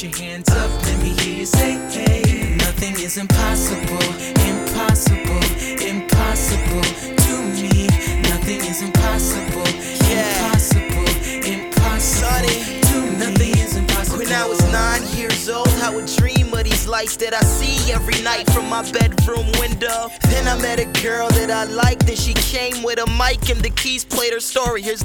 put your hands up, let me hear you say, hey. Nothing is impossible, impossible, impossible to me. Nothing is impossible, impossible, impossible to me. Nothing is impossible. When I was 9 years old, I would dream of these lights that I see every night from my bedroom window. Then I met a girl that I liked, and she came with a mic and the keys, played her story. Here's